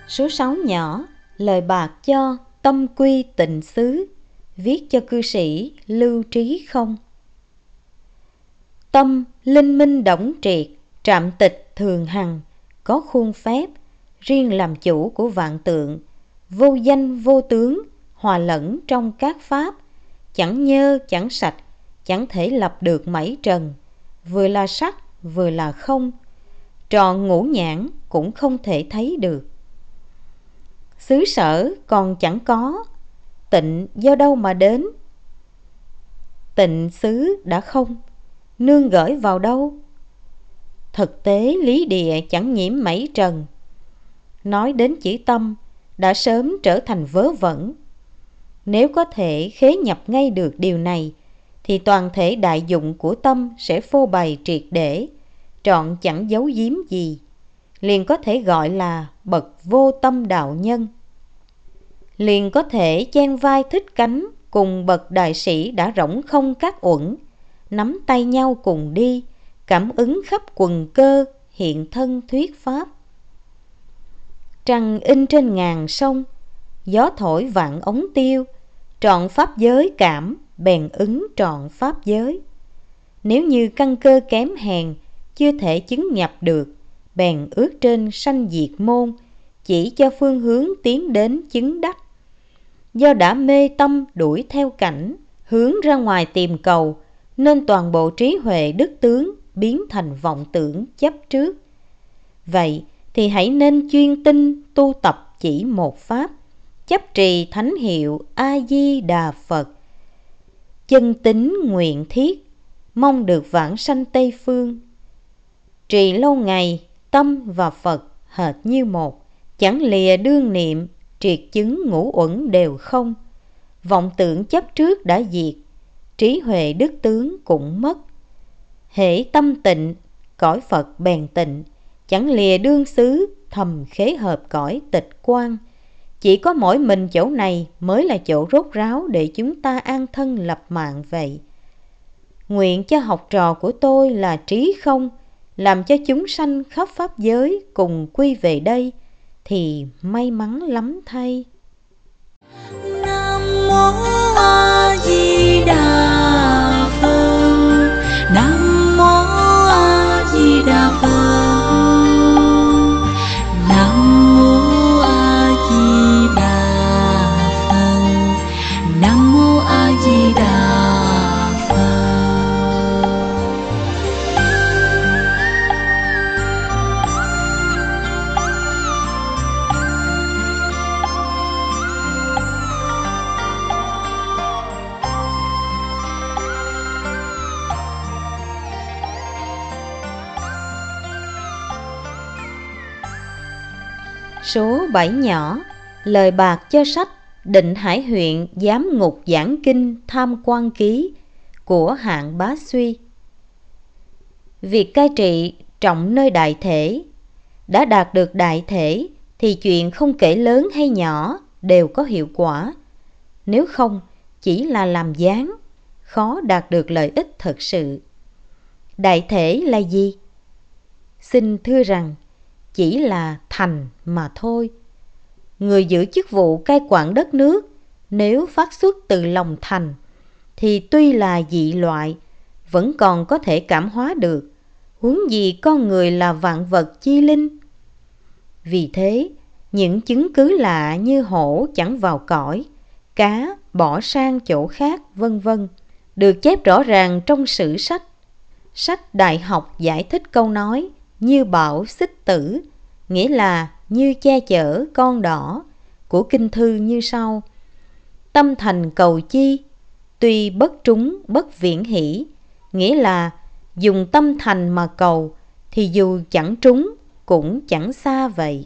Số 6 nhỏ, lời bạc cho tâm quy tịnh xứ, viết cho cư sĩ Lưu Trí Không. Tâm linh minh đổng triệt, trạm tịch thường hằng, có khuôn phép, riêng làm chủ của vạn tượng, vô danh vô tướng, hòa lẫn trong các pháp, chẳng nhơ chẳng sạch, chẳng thể lập được mảy trần, vừa là sắc vừa là không, tròn ngũ nhãn cũng không thể thấy được. Xứ sở còn chẳng có, tịnh do đâu mà đến? Tịnh xứ đã không, nương gởi vào đâu? Thực tế lý địa chẳng nhiễm mảy trần. Nói đến chữ tâm đã sớm trở thành vớ vẩn. Nếu có thể khế nhập ngay được điều này, thì toàn thể đại dụng của tâm sẽ phô bày triệt để, trọn chẳng giấu giếm gì, liền có thể gọi là bậc vô tâm đạo nhân. Liền có thể chen vai thích cánh cùng bậc đại sĩ đã rỗng không các uẩn, nắm tay nhau cùng đi, cảm ứng khắp quần cơ, hiện thân thuyết pháp. Trăng in trên ngàn sông, gió thổi vạn ống tiêu, trọn pháp giới cảm, bèn ứng trọn pháp giới. Nếu như căn cơ kém hèn, chưa thể chứng nhập được, bèn ước trên sanh diệt môn, chỉ cho phương hướng tiến đến chứng đắc. Do đã mê tâm đuổi theo cảnh, hướng ra ngoài tìm cầu, nên toàn bộ trí huệ đức tướng biến thành vọng tưởng chấp trước. Vậy thì hãy nên chuyên tinh tu tập chỉ một pháp, chấp trì thánh hiệu A-di-đà Phật. Chân tín nguyện thiết, mong được vãng sanh Tây Phương. Trì lâu ngày, tâm và Phật hệt như một, chẳng lìa đương niệm, triệt chứng ngũ uẩn đều không. Vọng tưởng chấp trước đã diệt, trí huệ đức tướng cũng mất. Hễ tâm tịnh, cõi Phật bèn tịnh, chẳng lìa đương xứ, thầm khế hợp cõi tịch quan. Chỉ có mỗi mình chỗ này mới là chỗ rốt ráo để chúng ta an thân lập mạng vậy. Nguyện cho học trò của tôi là trí không, làm cho chúng sanh khắp pháp giới cùng quy về đây, thì may mắn lắm thay. Nam mô A Di Đà Phật. Nam mô A Di Đà Phật. Nam mô A Di Đà Phật. Nam mô A Di Đà Phật. Số 7 nhỏ, lời bạc cho sách Định Hải huyện giám ngục giảng kinh tham quan ký của Hạng Bá Suy. Việc cai trị trọng nơi đại thể. Đã đạt được đại thể thì chuyện không kể lớn hay nhỏ đều có hiệu quả. Nếu không, chỉ là làm dáng, khó đạt được lợi ích thật sự. Đại thể là gì? Xin thưa rằng, chỉ là thành mà thôi. Người giữ chức vụ cai quản đất nước, nếu phát xuất từ lòng thành, thì tuy là dị loại, vẫn còn có thể cảm hóa được, huống gì con người là vạn vật chi linh. Vì thế, những chứng cứ lạ như hổ chẳng vào cõi, cá bỏ sang chỗ khác, vân vân, được chép rõ ràng trong sử sách. Sách Đại học giải thích câu nói như bảo xích tử, nghĩa là như che chở con đỏ, của kinh thư như sau: tâm thành cầu chi, tuy bất trúng bất viễn hỷ, nghĩa là dùng tâm thành mà cầu thì dù chẳng trúng cũng chẳng xa vậy.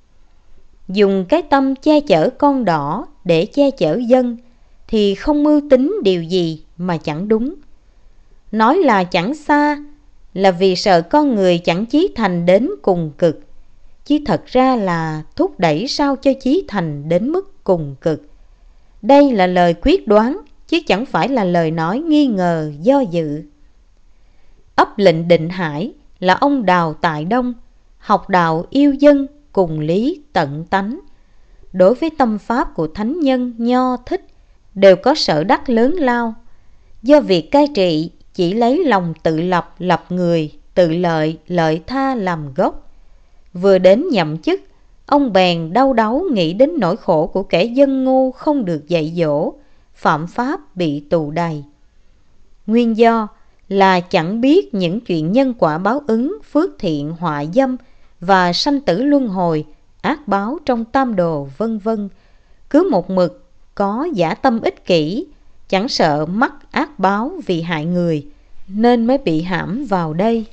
Dùng cái tâm che chở con đỏ để che chở dân thì không mưu tính điều gì mà chẳng đúng. Nói là chẳng xa là vì sợ con người chẳng chí thành đến cùng cực, chứ thật ra là thúc đẩy sao cho chí thành đến mức cùng cực. Đây là lời quyết đoán, chứ chẳng phải là lời nói nghi ngờ do dự. Ấp lệnh Định Hải là ông Đào Tại Đông, học đạo yêu dân, cùng lý tận tánh. Đối với tâm pháp của thánh nhân Nho Thích đều có sở đắc lớn lao. Do việc cai trị chỉ lấy lòng tự lập, lập người, tự lợi, lợi tha làm gốc. Vừa đến nhậm chức, ông bèn đau đáu nghĩ đến nỗi khổ của kẻ dân ngu không được dạy dỗ, phạm pháp bị tù đày. Nguyên do là chẳng biết những chuyện nhân quả báo ứng, phước thiện, họa dâm và sanh tử luân hồi, ác báo trong tam đồ vân vân. Cứ một mực có dã tâm ích kỷ, chẳng sợ mắc ác báo vì hại người, nên mới bị hãm vào đây.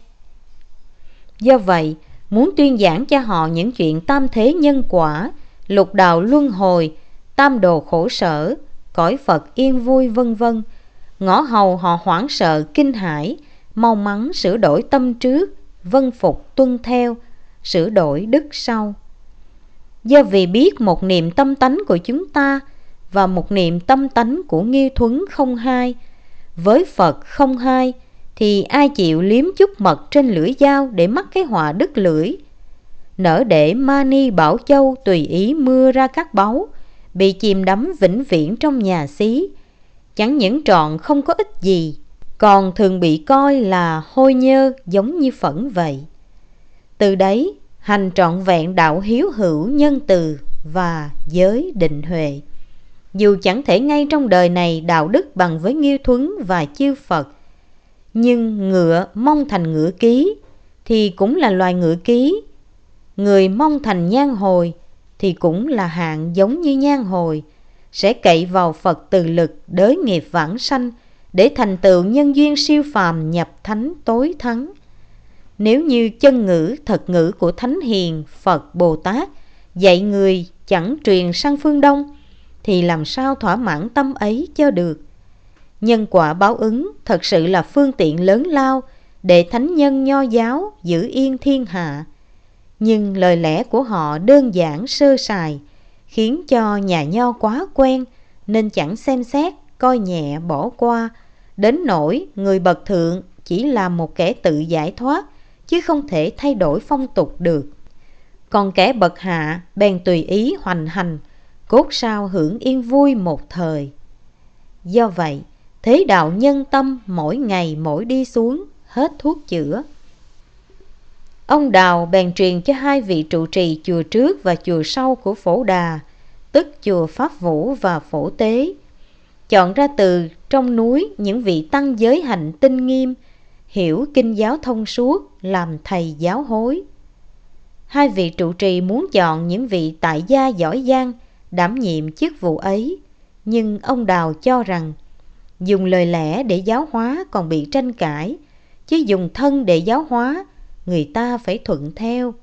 Do vậy, muốn tuyên giảng cho họ những chuyện tam thế nhân quả, lục đạo luân hồi, tam đồ khổ sở, cõi Phật yên vui vân vân, ngõ hầu họ hoảng sợ kinh hãi, mau mắn sửa đổi tâm trước, vân phục tuân theo, sửa đổi đức sau. Do vì biết một niệm tâm tánh của chúng ta và một niệm tâm tánh của Nghiêu Thuấn không hai, với Phật không hai, thì ai chịu liếm chút mật trên lưỡi dao để mắc cái họa đứt lưỡi. Nỡ để Mani Bảo Châu tùy ý mưa ra các báu, bị chìm đắm vĩnh viễn trong nhà xí, chẳng những trọn không có ích gì, còn thường bị coi là hôi nhơ giống như phẫn vậy. Từ đấy, hành trọn vẹn đạo hiếu hữu nhân từ và giới định huệ. Dù chẳng thể ngay trong đời này đạo đức bằng với Nghiêu Thuấn và chư Phật, nhưng ngựa mong thành ngựa ký thì cũng là loài ngựa ký. Người mong thành nhan hồi thì cũng là hạng giống như nhan hồi, sẽ cậy vào Phật từ lực đới nghiệp vãng sanh để thành tựu nhân duyên siêu phàm nhập thánh tối thắng. Nếu như chân ngữ thật ngữ của Thánh Hiền Phật Bồ Tát dạy người chẳng truyền sang phương Đông, thì làm sao thỏa mãn tâm ấy cho được. Nhân quả báo ứng thật sự là phương tiện lớn lao để thánh nhân Nho giáo giữ yên thiên hạ. Nhưng lời lẽ của họ đơn giản sơ sài, khiến cho nhà Nho quá quen nên chẳng xem xét, coi nhẹ bỏ qua, đến nỗi người bậc thượng chỉ là một kẻ tự giải thoát, chứ không thể thay đổi phong tục được. Còn kẻ bậc hạ bèn tùy ý hoành hành, cốt sao hưởng yên vui một thời. Do vậy, thế đạo nhân tâm mỗi ngày mỗi đi xuống, hết thuốc chữa. Ông Đào bèn truyền cho hai vị trụ trì chùa trước và chùa sau của Phổ Đà, tức chùa Pháp Vũ và Phổ Tế, chọn ra từ trong núi những vị tăng giới hạnh tinh nghiêm, hiểu kinh giáo thông suốt, làm thầy giáo hối. Hai vị trụ trì muốn chọn những vị tại gia giỏi giang đảm nhiệm chức vụ ấy, nhưng ông Đào cho rằng dùng lời lẽ để giáo hóa còn bị tranh cãi, chứ dùng thân để giáo hóa người ta phải thuận theo.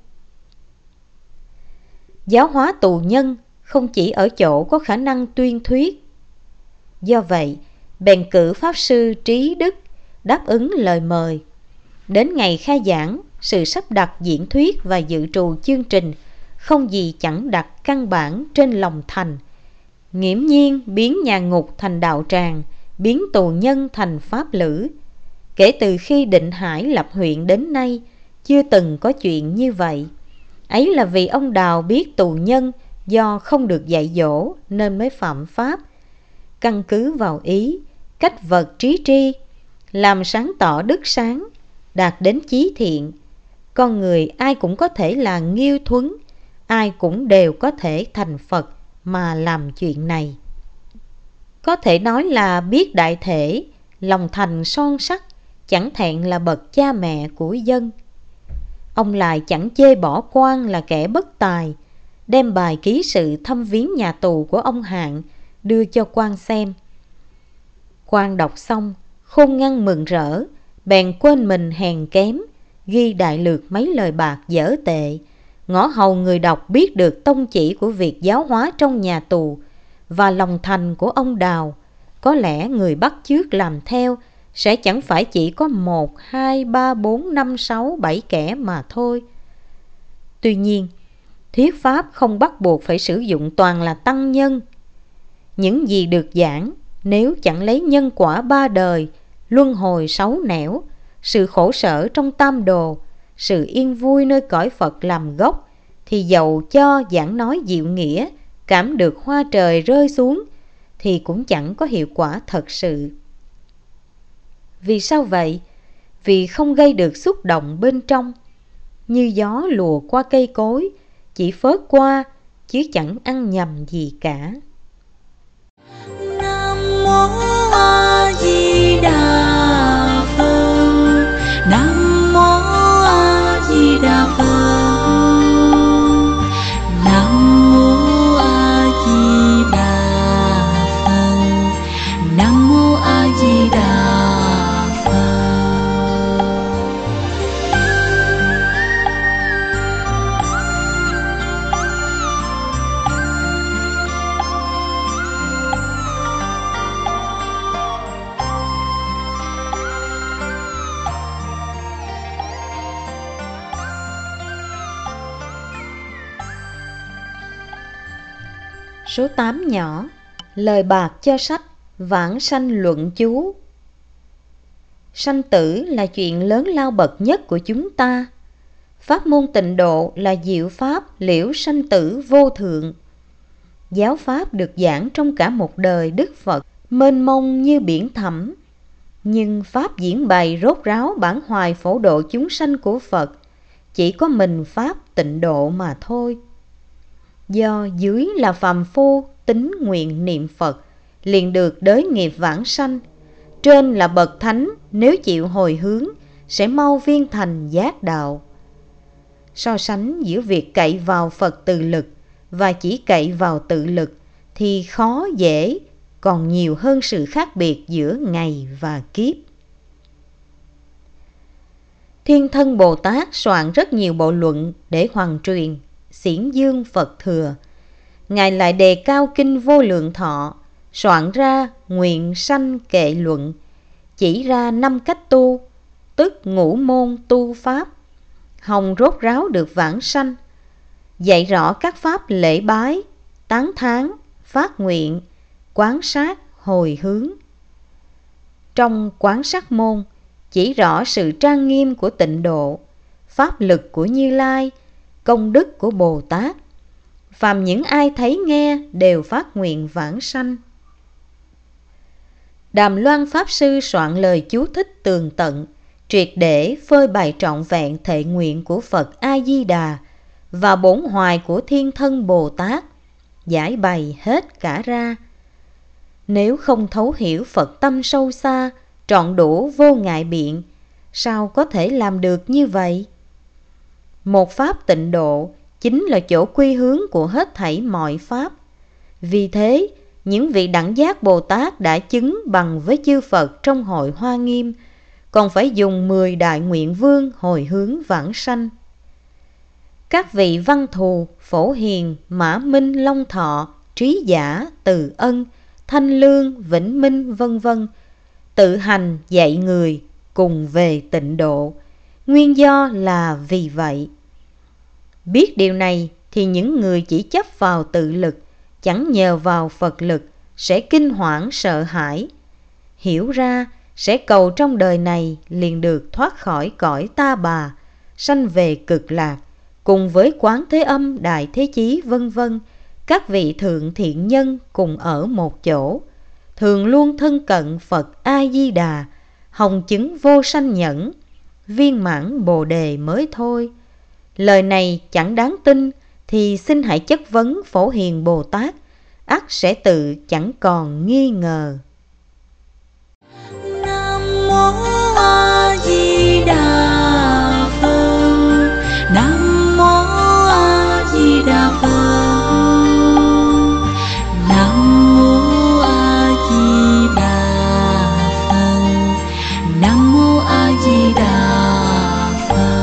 Giáo hóa tù nhân không chỉ ở chỗ có khả năng tuyên thuyết. Do vậy, bèn cử Pháp Sư Trí Đức đáp ứng lời mời. Đến ngày khai giảng, sự sắp đặt diễn thuyết và dự trù chương trình không gì chẳng đặt căn bản trên lòng thành, nghiễm nhiên biến nhà ngục thành đạo tràng, biến tù nhân thành pháp lữ. Kể từ khi Định Hải lập huyện đến nay, chưa từng có chuyện như vậy. Ấy là vì ông Đào biết tù nhân do không được dạy dỗ nên mới phạm pháp. Căn cứ vào ý, cách vật trí tri, làm sáng tỏ đức sáng, đạt đến chí thiện, con người ai cũng có thể là Nghiêu Thuấn, ai cũng đều có thể thành Phật mà làm chuyện này. Có thể nói là biết đại thể, lòng thành son sắc, chẳng thẹn là bậc cha mẹ của dân. Ông lại chẳng chê bỏ quan là kẻ bất tài, đem bài ký sự thăm viếng nhà tù của ông Hạng đưa cho quan xem. Quan đọc xong, khôn ngoan mừng rỡ, bèn quên mình hèn kém, ghi đại lược mấy lời bạc dở tệ, ngõ hầu người đọc biết được tông chỉ của việc giáo hóa trong nhà tù và lòng thành của ông Đào. Có lẽ người bắt chước làm theo sẽ chẳng phải chỉ có 1, 2, 3, 4, 5, 6, 7 kẻ mà thôi. Tuy nhiên, thuyết pháp không bắt buộc phải sử dụng toàn là tăng nhân. Những gì được giảng, nếu chẳng lấy nhân quả 3 đời, luân hồi 6 nẻo, sự khổ sở trong tam đồ, sự yên vui nơi cõi Phật làm gốc, thì dầu cho giảng nói diệu nghĩa, cảm được hoa trời rơi xuống, thì cũng chẳng có hiệu quả thật sự. Vì sao vậy? Vì không gây được xúc động bên trong, như gió lùa qua cây cối, chỉ phớt qua chứ chẳng ăn nhầm gì cả. Nam mô A Di Đà Phật. Nam mô A Di Đà Phật. Nam mô A Di Đà Phật. Nam mô A Di Đà Phật. Số 8 nhỏ, lời bạc cho sách Vãng sanh luận chú. Sanh tử là chuyện lớn lao bậc nhất của chúng ta. Pháp môn tịnh độ là diệu pháp liễu sanh tử vô thượng. Giáo pháp được giảng trong cả một đời Đức Phật, mênh mông như biển thẳm. Nhưng pháp diễn bày rốt ráo bản hoài phổ độ chúng sanh của Phật chỉ có mình pháp tịnh độ mà thôi. Do dưới là phàm phu tín nguyện niệm Phật, liền được đới nghiệp vãng sanh. Trên là bậc thánh, nếu chịu hồi hướng sẽ mau viên thành giác đạo. So sánh giữa việc cậy vào Phật tự lực và chỉ cậy vào tự lực thì khó dễ, còn nhiều hơn sự khác biệt giữa ngày và kiếp. Thiên Thân Bồ Tát soạn rất nhiều bộ luận để hoằng truyền, xiển dương Phật thừa. Ngài lại đề cao kinh Vô Lượng Thọ, soạn ra Nguyện Sanh Kệ Luận, chỉ ra 5 cách tu, tức ngũ môn tu pháp, hòng rốt ráo được vãng sanh, dạy rõ các pháp lễ bái, tán thán, phát nguyện, quán sát, hồi hướng. Trong quán sát môn, chỉ rõ sự trang nghiêm của tịnh độ, pháp lực của Như Lai, công đức của Bồ Tát. Phàm những ai thấy nghe đều phát nguyện vãng sanh. Đàm Loan Pháp Sư soạn lời chú thích tường tận, triệt để phơi bày trọn vẹn thệ nguyện của Phật A-di-đà và bổn hoài của Thiên Thân Bồ Tát, giải bày hết cả ra. Nếu không thấu hiểu Phật tâm sâu xa, trọn đủ vô ngại biện, sao có thể làm được như vậy? Một pháp tịnh độ chính là chỗ quy hướng của hết thảy mọi pháp. Vì thế, những vị đẳng giác Bồ Tát đã chứng bằng với chư Phật trong hội Hoa Nghiêm, còn phải dùng 10 đại nguyện vương hồi hướng vãng sanh. Các vị Văn Thù, Phổ Hiền, Mã Minh, Long Thọ, Trí Giả, Từ Ân, Thanh Lương, Vĩnh Minh, vân vân, tự hành dạy người cùng về tịnh độ. Nguyên do là vì vậy. Biết điều này thì những người chỉ chấp vào tự lực, chẳng nhờ vào Phật lực, sẽ kinh hoảng sợ hãi. Hiểu ra sẽ cầu trong đời này liền được thoát khỏi cõi ta bà, sanh về cực lạc, cùng với Quán Thế Âm, Đại Thế Chí vân vân, các vị thượng thiện nhân cùng ở một chỗ, thường luôn thân cận Phật A-di-đà, hồng chứng vô sanh nhẫn, viên mãn Bồ Đề mới thôi. Lời này chẳng đáng tin thì xin hãy chất vấn Phổ Hiền Bồ Tát, ắt sẽ tự chẳng còn nghi ngờ. Nam mô A Di Đà Phật. Nam mô A Di Đà Phật. Nam mô A Di Đà Phật. Nam mô A Di Đà Phật.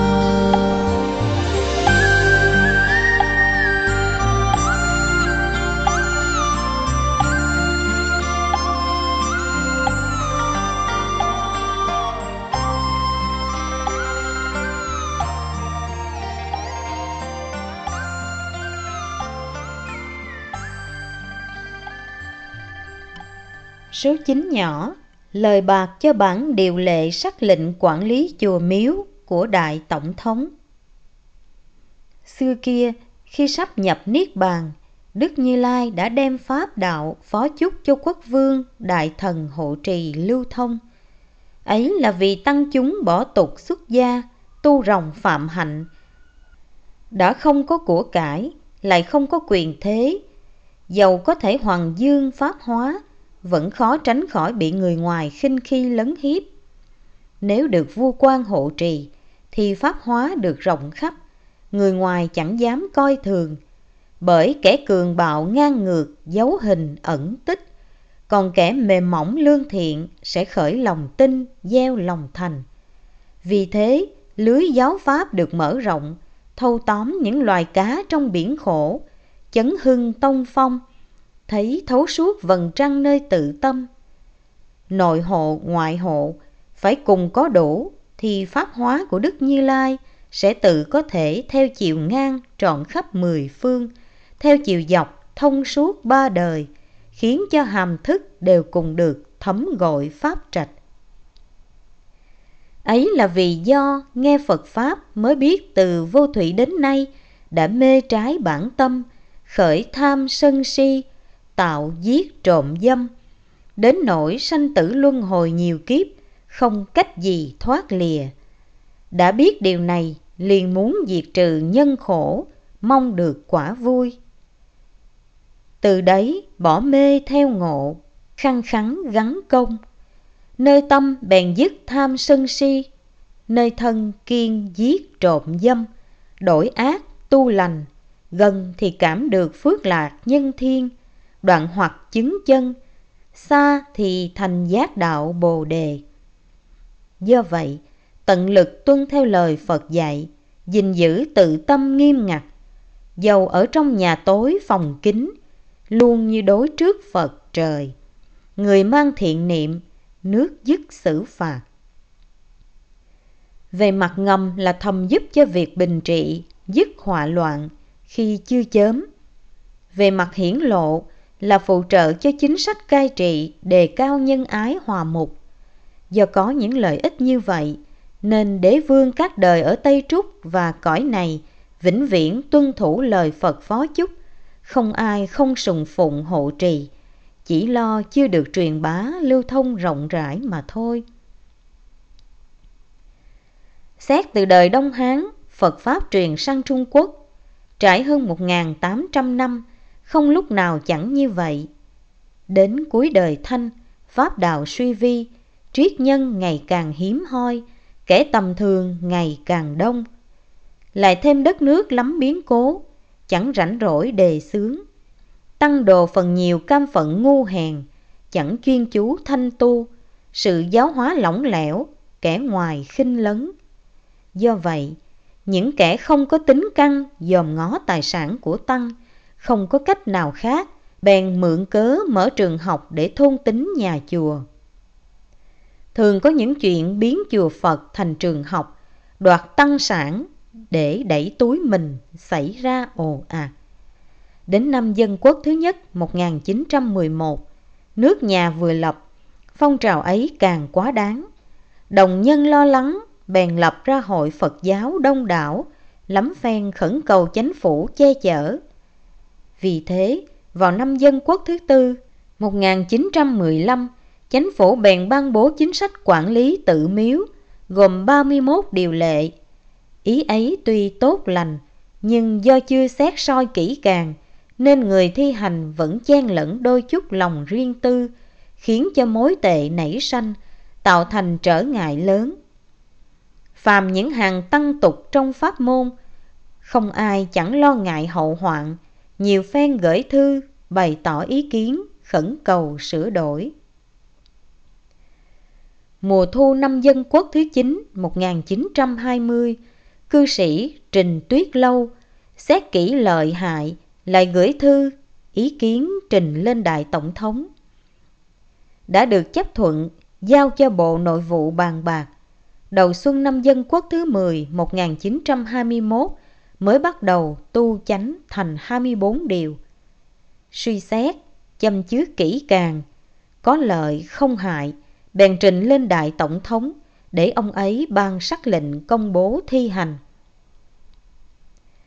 Số 9 nhỏ, lời bạc cho bản điều lệ sắc lệnh quản lý chùa miếu của Đại Tổng thống. Xưa kia, khi sắp nhập Niết Bàn, Đức Như Lai đã đem pháp đạo phó chúc cho quốc vương, đại thần hộ trì lưu thông. Ấy là vì tăng chúng bỏ tục xuất gia, tu ròng phạm hạnh, đã không có của cải, lại không có quyền thế, dầu có thể hoàng dương pháp hóa, vẫn khó tránh khỏi bị người ngoài khinh khi lấn hiếp. Nếu được vua quan hộ trì, thì pháp hóa được rộng khắp, người ngoài chẳng dám coi thường, bởi kẻ cường bạo ngang ngược giấu hình ẩn tích, còn kẻ mềm mỏng lương thiện sẽ khởi lòng tin, gieo lòng thành. Vì thế, lưới giáo pháp được mở rộng, thâu tóm những loài cá trong biển khổ, chấn hưng tông phong, thấy thấu suốt vầng trăng nơi tự tâm. Nội hộ, ngoại hộ phải cùng có đủ, thì pháp hóa của Đức Như Lai sẽ tự có thể theo chiều ngang trọn khắp 10 phương, theo chiều dọc thông suốt 3 đời, khiến cho hàm thức đều cùng được thấm gội pháp trạch. Ấy là vì do nghe Phật Pháp mới biết từ vô thủy đến nay đã mê trái bản tâm, khởi tham sân si, tạo giết trộm dâm, đến nỗi sanh tử luân hồi nhiều kiếp, không cách gì thoát lìa. Đã biết điều này, liền muốn diệt trừ nhân khổ, mong được quả vui. Từ đấy bỏ mê theo ngộ, khăng khắng gắn công, nơi tâm bèn dứt tham sân si, nơi thân kiêng giết trộm dâm, đổi ác tu lành, gần thì cảm được phước lạc nhân thiên, đoạn hoặc chứng chân, xa thì thành giác đạo Bồ Đề. Do vậy, tận lực tuân theo lời Phật dạy, gìn giữ tự tâm nghiêm ngặt, dầu ở trong nhà tối phòng kín, luôn như đối trước Phật trời. Người mang thiện niệm, nước dứt xử phạt. Về mặt ngầm là thầm giúp cho việc bình trị, dứt họa loạn khi chưa chớm. Về mặt hiển lộ là phụ trợ cho chính sách cai trị, đề cao nhân ái hòa mục. Do có những lợi ích như vậy, nên đế vương các đời ở Tây Trúc và cõi này vĩnh viễn tuân thủ lời Phật phó chúc, không ai không sùng phụng hộ trì, chỉ lo chưa được truyền bá lưu thông rộng rãi mà thôi. Xét từ đời Đông Hán, Phật Pháp truyền sang Trung Quốc, trải hơn 1.800 năm, không lúc nào chẳng như vậy. Đến cuối đời Thanh, Pháp đạo suy vi, triết nhân ngày càng hiếm hoi, kẻ tầm thường ngày càng đông. Lại thêm đất nước lắm biến cố, chẳng rảnh rỗi đề xướng. Tăng đồ phần nhiều cam phận ngu hèn, chẳng chuyên chú thanh tu, sự giáo hóa lỏng lẻo, kẻ ngoài khinh lấn. Do vậy, những kẻ không có tính căn dòm ngó tài sản của Tăng, không có cách nào khác, bèn mượn cớ mở trường học để thôn tính nhà chùa. Thường có những chuyện biến chùa Phật thành trường học, đoạt tăng sản để đẩy túi mình xảy ra ồ ạt. Đến năm Dân Quốc thứ nhất 1911, nước nhà vừa lập, phong trào ấy càng quá đáng. Đồng nhân lo lắng, bèn lập ra hội Phật giáo đông đảo, lắm phen khẩn cầu chánh phủ che chở. Vì thế, vào năm Dân Quốc thứ tư 1915, chánh phủ bèn ban bố chính sách quản lý tự miếu, gồm 31 điều lệ. Ý ấy tuy tốt lành, nhưng do chưa xét soi kỹ càng, nên người thi hành vẫn chen lẫn đôi chút lòng riêng tư, khiến cho mối tệ nảy sanh, tạo thành trở ngại lớn. Phàm những hàng tăng tục trong pháp môn, không ai chẳng lo ngại hậu hoạn, nhiều phen gửi thư, bày tỏ ý kiến, khẩn cầu sửa đổi. Mùa thu năm Dân Quốc thứ 9 1920, cư sĩ Trình Tuyết Lâu xét kỹ lợi hại, lại gửi thư, ý kiến trình lên Đại Tổng thống. Đã được chấp thuận, giao cho Bộ Nội vụ bàn bạc. Đầu xuân năm Dân Quốc thứ 10 1921 mới bắt đầu tu chánh thành 24 điều. Suy xét, châm chước kỹ càng, có lợi không hại, bèn trình lên Đại Tổng thống để ông ấy ban sắc lệnh công bố thi hành.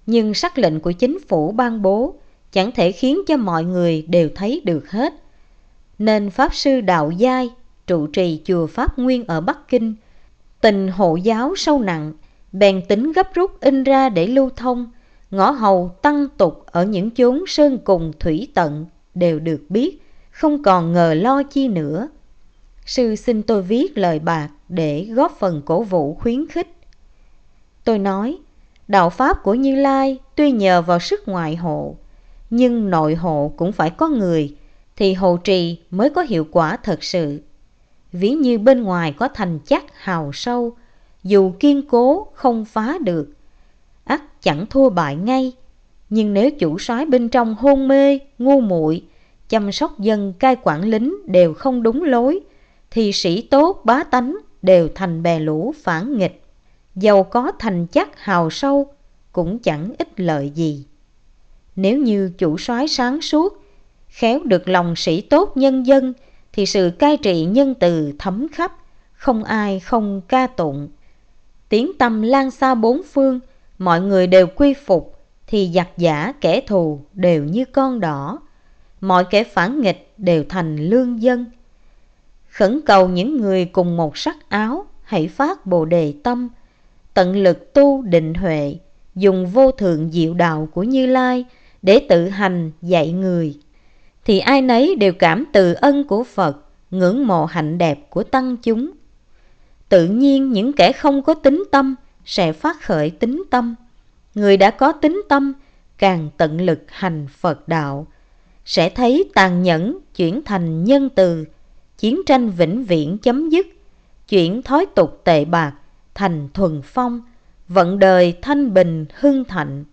nhưng sắc lệnh của chính phủ ban bố chẳng thể khiến cho mọi người đều thấy được hết. Nên Pháp Sư Đạo Giai, trụ trì chùa Pháp Nguyên ở Bắc Kinh, tình hộ giáo sâu nặng, bèn tính gấp rút in ra để lưu thông, ngõ hầu tăng tục ở những chốn sơn cùng thủy tận đều được biết, không còn ngờ lo chi nữa. Sư xin tôi viết lời bạc để góp phần cổ vũ khuyến khích. Tôi nói, đạo Pháp của Như Lai tuy nhờ vào sức ngoại hộ, nhưng nội hộ cũng phải có người, thì hộ trì mới có hiệu quả thật sự. Ví như bên ngoài có thành chắc hào sâu, dù kiên cố không phá được, ắt chẳng thua bại ngay. Nhưng nếu chủ soái bên trong hôn mê, ngu muội, chăm sóc dân cai quản lính đều không đúng lối, thì sĩ tốt bá tánh đều thành bè lũ phản nghịch. Dầu có thành chắc hào sâu cũng chẳng ích lợi gì. Nếu như chủ soái sáng suốt, khéo được lòng sĩ tốt nhân dân, thì sự cai trị nhân từ thấm khắp, không ai không ca tụng. Tiếng tăm lan xa bốn phương, mọi người đều quy phục, thì giặc giả kẻ thù đều như con đỏ, mọi kẻ phản nghịch đều thành lương dân. Khẩn cầu những người cùng một sắc áo hãy phát Bồ Đề tâm, tận lực tu định huệ, dùng vô thượng diệu đạo của Như Lai để tự hành dạy người, thì ai nấy đều cảm từ ân của Phật, ngưỡng mộ hạnh đẹp của tăng chúng. Tự nhiên những kẻ không có tín tâm sẽ phát khởi tín tâm. Người đã có tín tâm càng tận lực hành Phật đạo, sẽ thấy tàn nhẫn chuyển thành nhân từ, chiến tranh vĩnh viễn chấm dứt, chuyển thói tục tệ bạc thành thuần phong, vận đời thanh bình hưng thạnh.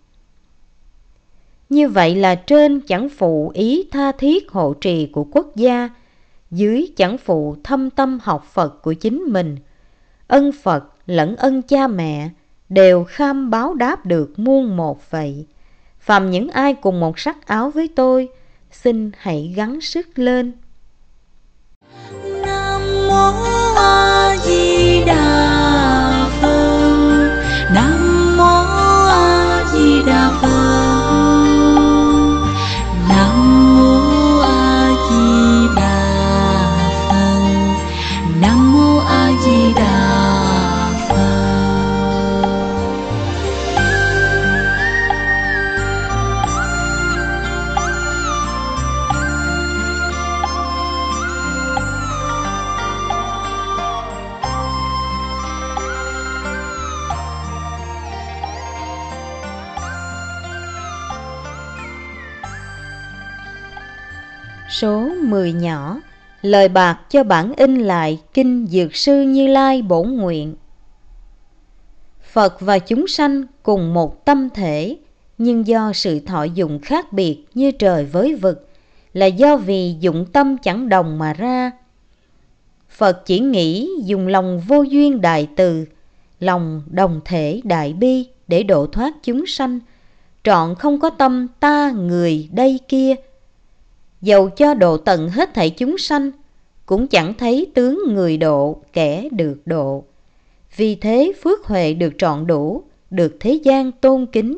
Như vậy là trên chẳng phụ ý tha thiết hộ trì của quốc gia, dưới chẳng phụ thâm tâm học Phật của chính mình. Ân Phật lẫn ân cha mẹ đều kham báo đáp được muôn một vậy. Phàm những ai cùng một sắc áo với tôi, xin hãy gắng sức lên. Nam mô A Di Đà Phật. Nam mô A Di Đà Phật. Nam mô A Di Đà Phật. Nam mô A Di Đà Phật. Số 10 nhỏ, lời bạc cho bản in lại Kinh Dược Sư Như Lai Bổn Nguyện. Phật và chúng sanh cùng một tâm thể, nhưng do sự thọ dụng khác biệt như trời với vực, là do vì dụng tâm chẳng đồng mà ra. Phật chỉ nghĩ dùng lòng vô duyên đại từ, lòng đồng thể đại bi để độ thoát chúng sanh, trọn không có tâm ta người đây kia. Dầu cho độ tận hết thảy chúng sanh, cũng chẳng thấy tướng người độ kẻ được độ. Vì thế phước huệ được trọn đủ, được thế gian tôn kính.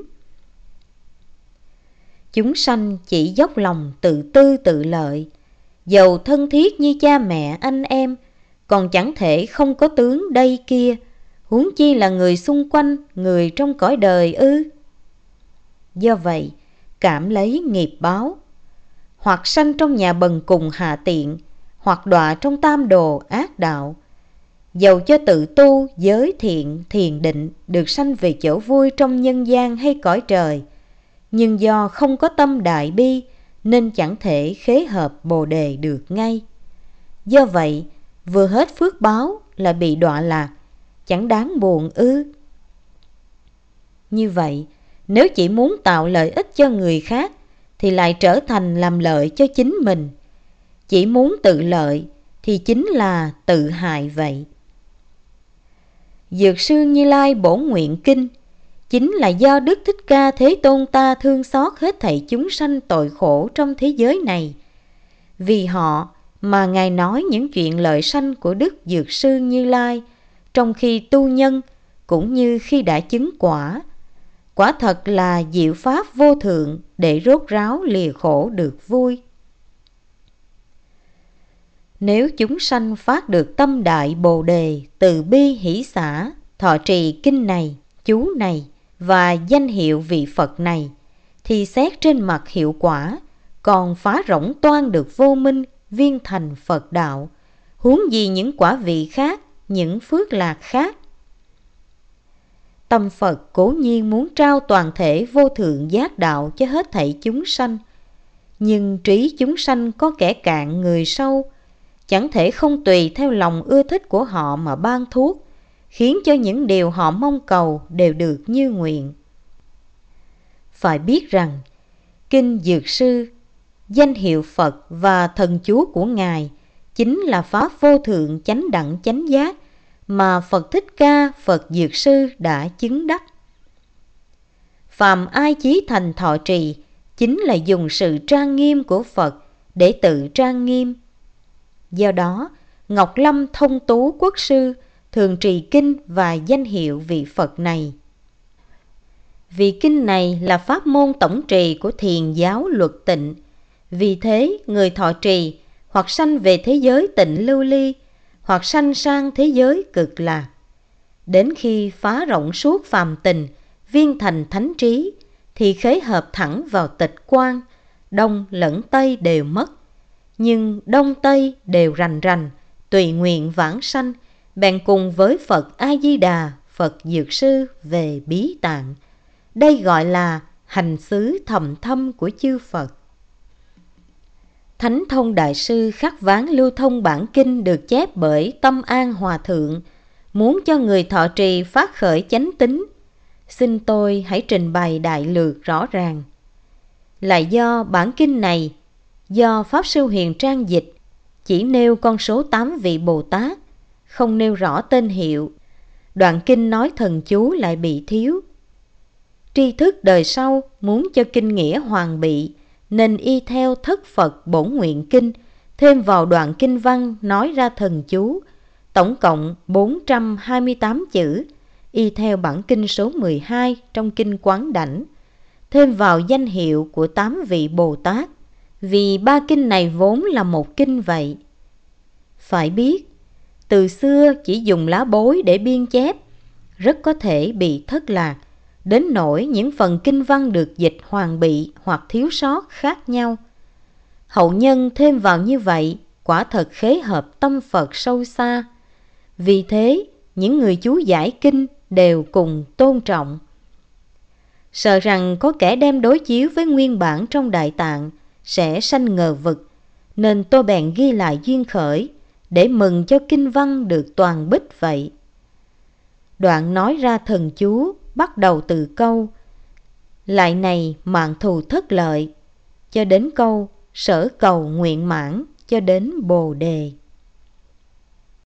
Chúng sanh chỉ dốc lòng tự tư tự lợi, dầu thân thiết như cha mẹ anh em, còn chẳng thể không có tướng đây kia, huống chi là người xung quanh, người trong cõi đời ư. Do vậy, cảm lấy nghiệp báo, hoặc sanh trong nhà bần cùng hạ tiện, hoặc đọa trong tam đồ ác đạo. Dầu cho tự tu giới thiện thiền định được sanh về chỗ vui trong nhân gian hay cõi trời, nhưng do không có tâm đại bi nên chẳng thể khế hợp Bồ Đề được ngay. Do vậy, vừa hết phước báo là bị đọa lạc, chẳng đáng buồn ư. Như vậy, nếu chỉ muốn tạo lợi ích cho người khác thì lại trở thành làm lợi cho chính mình. Chỉ muốn tự lợi thì chính là tự hại vậy. Dược Sư Như Lai Bổn Nguyện Kinh chính là do Đức Thích Ca Thế Tôn ta thương xót hết thảy chúng sanh tội khổ trong thế giới này. Vì họ mà Ngài nói những chuyện lợi sanh của Đức Dược Sư Như Lai trong khi tu nhân cũng như khi đã chứng quả. Quả thật là diệu pháp vô thượng để rốt ráo lìa khổ được vui. Nếu chúng sanh phát được tâm đại bồ đề, từ bi hỷ xả, thọ trì kinh này, chú này và danh hiệu vị Phật này, thì xét trên mặt hiệu quả, còn phá rỗng toan được vô minh, viên thành Phật đạo, huống gì những quả vị khác, những phước lạc khác. Tâm Phật cố nhiên muốn trao toàn thể vô thượng giác đạo cho hết thảy chúng sanh, nhưng trí chúng sanh có kẻ cạn người sâu, chẳng thể không tùy theo lòng ưa thích của họ mà ban thuốc, khiến cho những điều họ mong cầu đều được như nguyện. Phải biết rằng, Kinh Dược Sư, danh hiệu Phật và thần chú của Ngài chính là pháp vô thượng chánh đẳng chánh giác mà Phật Thích Ca, Phật Dược Sư đã chứng đắc. Phàm ai chí thành thọ trì chính là dùng sự trang nghiêm của Phật để tự trang nghiêm. Do đó, Ngọc Lâm Thông Tú Quốc Sư thường trì kinh và danh hiệu vị Phật này. Vì kinh này là pháp môn tổng trì của thiền giáo Luật Tịnh. Vì thế, người thọ trì hoặc sanh về thế giới tịnh lưu ly, hoặc sanh sang thế giới cực lạc. Đến khi phá rộng suốt phàm tình, viên thành thánh trí, thì khế hợp thẳng vào tịch quan, đông lẫn tây đều mất. Nhưng đông tây đều rành rành, tùy nguyện vãng sanh, bèn cùng với Phật A-di-đà, Phật Dược Sư về Bí Tạng. Đây gọi là hành xứ thầm thâm của chư Phật. Thánh Thông Đại Sư khắc ván lưu thông bản kinh được chép bởi Tâm An Hòa Thượng, muốn cho người thọ trì phát khởi chánh tín. Xin tôi hãy trình bày đại lược rõ ràng. Là do bản kinh này, do Pháp Sư Huyền Trang dịch, chỉ nêu con số 8 vị Bồ Tát, không nêu rõ tên hiệu. Đoạn kinh nói thần chú lại bị thiếu. Tri thức đời sau muốn cho kinh nghĩa hoàn bị, nên y theo Thất Phật Bổn Nguyện Kinh, thêm vào đoạn kinh văn nói ra thần chú, tổng cộng 428 chữ, y theo bản kinh số 12 trong kinh Quán Đảnh, thêm vào danh hiệu của 8 vị Bồ Tát, vì ba kinh này vốn là một kinh vậy. Phải biết, từ xưa chỉ dùng lá bối để biên chép, rất có thể bị thất lạc, đến nỗi những phần kinh văn được dịch hoàn bị hoặc thiếu sót khác nhau. Hậu nhân thêm vào như vậy, quả thật khế hợp tâm Phật sâu xa. Vì thế, những người chú giải kinh đều cùng tôn trọng. Sợ rằng có kẻ đem đối chiếu với nguyên bản trong Đại Tạng sẽ sanh ngờ vực, nên tôi bèn ghi lại duyên khởi, để mừng cho kinh văn được toàn bích vậy. Đoạn nói ra thần chú bắt đầu từ câu lại này mạng thù thất lợi, cho đến câu sở cầu nguyện mãn, cho đến Bồ Đề.